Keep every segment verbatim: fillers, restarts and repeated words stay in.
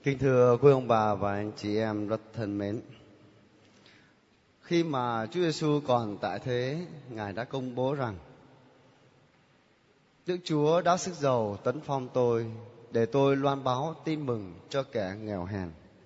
Kính thưa quý ông bà và anh chị em rất thân mến. Khi mà Chúa Giêsu còn tại thế, Ngài đã công bố rằng Đức Chúa đã sức giàu tấn phong tôi để tôi loan báo tin mừng cho kẻ nghèo hèn.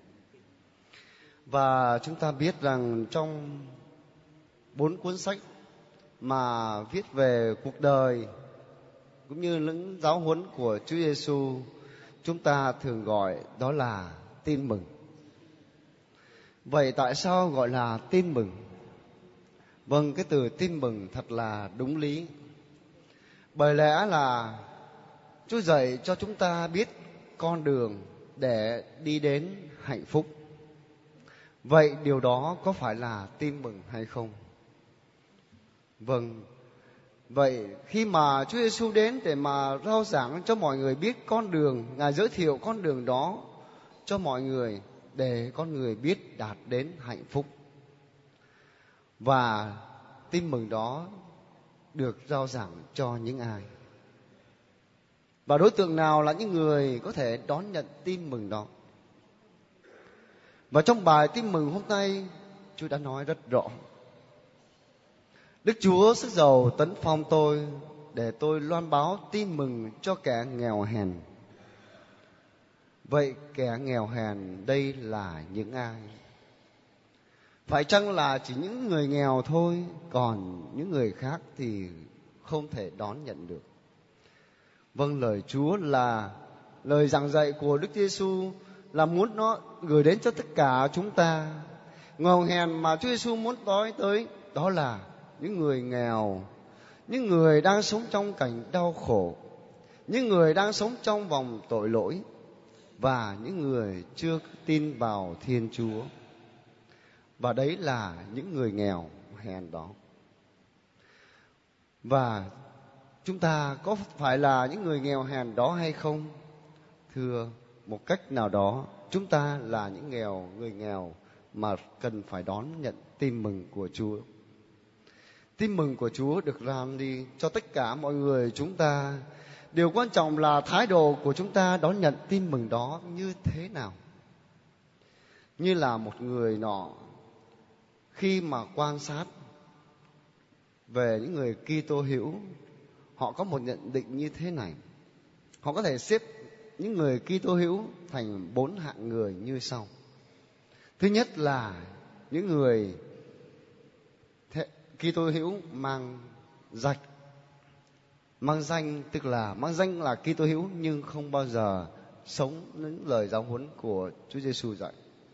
Và chúng ta biết rằng trong bốn cuốn sách mà viết về cuộc đời cũng như những giáo huấn của Chúa Giêsu, chúng ta thường gọi đó là tin mừng. Vậy tại sao gọi là tin mừng? Vâng, cái từ tin mừng thật là đúng lý. Bởi lẽ là Chúa dạy cho chúng ta biết con đường để đi đến hạnh phúc. Vậy điều đó có phải là tin mừng hay không? Vâng. Vậy khi mà Chúa Giêsu đến để mà rao giảng cho mọi người biết con đường, Ngài giới thiệu con đường đó cho mọi người để con người biết đạt đến hạnh phúc. Và tin mừng đó được rao giảng cho những ai? Và đối tượng nào là những người có thể đón nhận tin mừng đó? Và trong bài tin mừng hôm nay, Chúa đã nói rất rõ. Đức Chúa sức giàu tấn phong tôi để tôi loan báo tin mừng cho kẻ nghèo hèn. Vậy kẻ nghèo hèn đây là những ai? Phải chăng là chỉ những người nghèo thôi, còn những người khác thì không thể đón nhận được? Vâng, lời Chúa là lời giảng dạy của Đức Giêsu là muốn nó gửi đến cho tất cả chúng ta. Nghèo hèn mà Chúa Giêsu muốn nói tới đó là những người nghèo, những người đang sống trong cảnh đau khổ, những người đang sống trong vòng tội lỗi và những người chưa tin vào Thiên Chúa. Và đấy là những người nghèo hèn đó. Và chúng ta có phải là những người nghèo hèn đó hay không? Thưa, một cách nào đó chúng ta là những nghèo người nghèo mà cần phải đón nhận tin mừng của Chúa. Tin mừng của Chúa được làm đi cho tất cả mọi người chúng ta. Điều quan trọng là thái độ của chúng ta đón nhận tin mừng đó như thế nào. Như là một người nọ khi mà quan sát về những người Kitô hữu, họ có một nhận định như thế này. Họ có thể xếp những người Kitô hữu thành bốn hạng người như sau. Thứ nhất là những người Kitô hữu mang danh, mang danh tức là mang danh là Kitô hữu nhưng không bao giờ sống những lời giáo huấn của Chúa Giêsu dạy.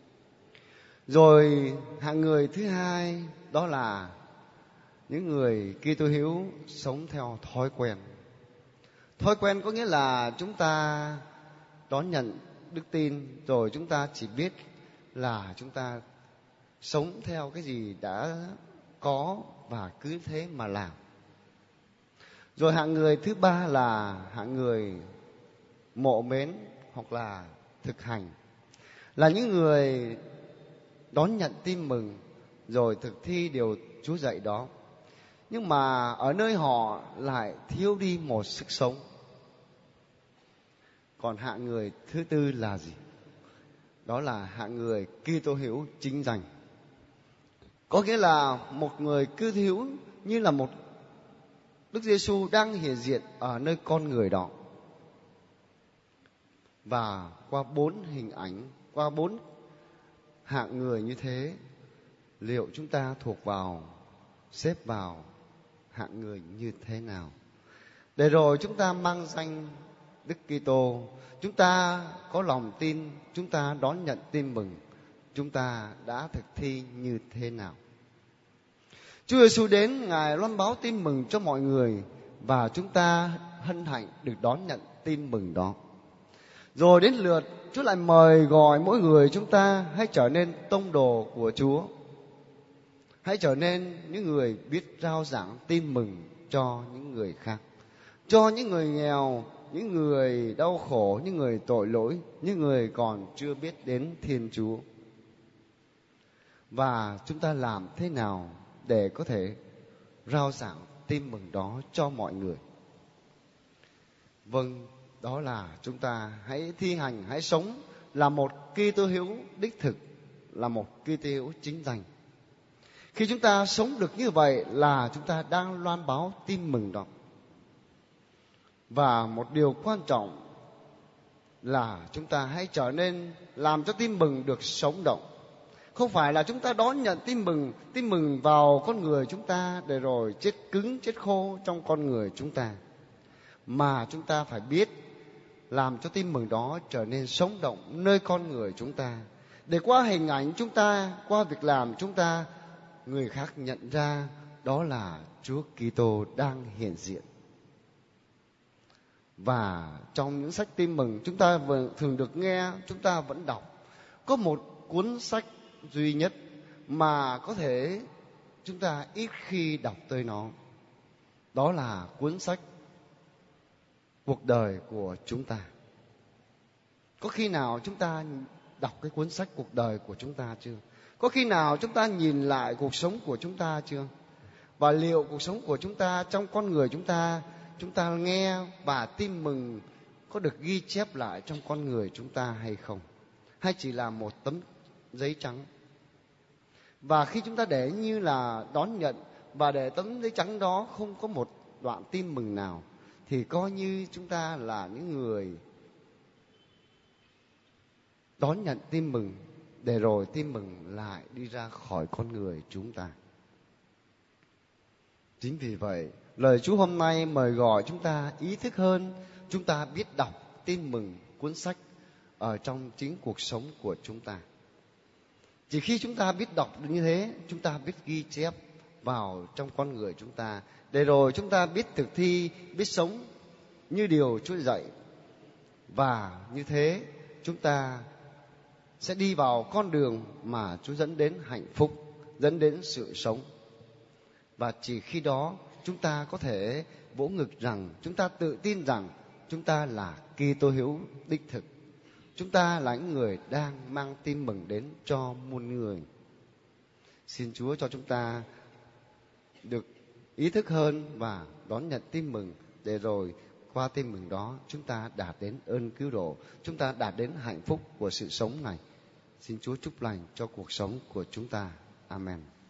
Rồi hạng người thứ hai đó là những người Kitô hữu sống theo thói quen. Thói quen có nghĩa là chúng ta đón nhận đức tin rồi chúng ta chỉ biết là chúng ta sống theo cái gì đã có và cứ thế mà làm. Rồi hạng người thứ ba là hạng người mộ mến hoặc là thực hành, là những người đón nhận tin mừng rồi thực thi điều Chúa dạy đó, nhưng mà ở nơi họ lại thiếu đi một sức sống. Còn hạng người thứ tư là gì? Đó là hạng người Kitô hữu chính danh. Có nghĩa là một người Kitô hữu như là một Đức Giêsu đang hiện diện ở nơi con người đó. Và qua bốn hình ảnh, qua bốn hạng người như thế, liệu chúng ta thuộc vào, xếp vào hạng người như thế nào? Để rồi chúng ta mang danh Đức Kitô, chúng ta có lòng tin, chúng ta đón nhận tin mừng, chúng ta đã thực thi như thế nào? Chúa Giêsu đến, Ngài loan báo tin mừng cho mọi người và chúng ta hân hạnh được đón nhận tin mừng đó. Rồi đến lượt Chúa lại mời gọi mỗi người chúng ta hãy trở nên tông đồ của Chúa. Hãy trở nên những người biết rao giảng tin mừng cho những người khác, cho những người nghèo, những người đau khổ, những người tội lỗi, những người còn chưa biết đến Thiên Chúa. Và chúng ta làm thế nào để có thể rao giảng tin mừng đó cho mọi người? Vâng, đó là chúng ta hãy thi hành, hãy sống là một Kitô hữu đích thực, là một Kitô hữu chính danh. Khi chúng ta sống được như vậy là chúng ta đang loan báo tin mừng đó. Và một điều quan trọng là chúng ta hãy trở nên làm cho tin mừng được sống động. Không phải là chúng ta đón nhận tin mừng, tin mừng vào con người chúng ta để rồi chết cứng, chết khô trong con người chúng ta. Mà chúng ta phải biết làm cho tin mừng đó trở nên sống động nơi con người chúng ta. Để qua hình ảnh chúng ta, qua việc làm chúng ta, người khác nhận ra đó là Chúa Kitô đang hiện diện. Và trong những sách tin mừng chúng ta thường được nghe, chúng ta vẫn đọc, có một cuốn sách duy nhất mà có thể chúng ta ít khi đọc tới nó. Đó là cuốn sách Cuộc đời của chúng ta. Có khi nào chúng ta đọc cái cuốn sách Cuộc đời của chúng ta chưa? Có khi nào chúng ta nhìn lại cuộc sống của chúng ta chưa? Và liệu cuộc sống của chúng ta, trong con người chúng ta, chúng ta nghe và tin mừng có được ghi chép lại trong con người chúng ta hay không? Hay chỉ là một tấm giấy trắng? Và khi chúng ta để như là đón nhận và để tấm giấy trắng đó không có một đoạn tin mừng nào, thì coi như chúng ta là những người đón nhận tin mừng để rồi tin mừng lại đi ra khỏi con người chúng ta. Chính vì vậy, lời Chúa hôm nay mời gọi chúng ta ý thức hơn, chúng ta biết đọc tin mừng cuốn sách ở trong chính cuộc sống của chúng ta. Chỉ khi chúng ta biết đọc như thế, chúng ta biết ghi chép vào trong con người chúng ta, để rồi chúng ta biết thực thi, biết sống như điều Chúa dạy. Và như thế, chúng ta sẽ đi vào con đường mà Chúa dẫn đến hạnh phúc, dẫn đến sự sống. Và chỉ khi đó chúng ta có thể vỗ ngực rằng, chúng ta tự tin rằng chúng ta là Kitô hữu đích thực. Chúng ta là những người đang mang tin mừng đến cho muôn người. Xin Chúa cho chúng ta được ý thức hơn và đón nhận tin mừng, để rồi qua tin mừng đó chúng ta đạt đến ơn cứu độ, chúng ta đạt đến hạnh phúc của sự sống này. Xin Chúa chúc lành cho cuộc sống của chúng ta. Amen.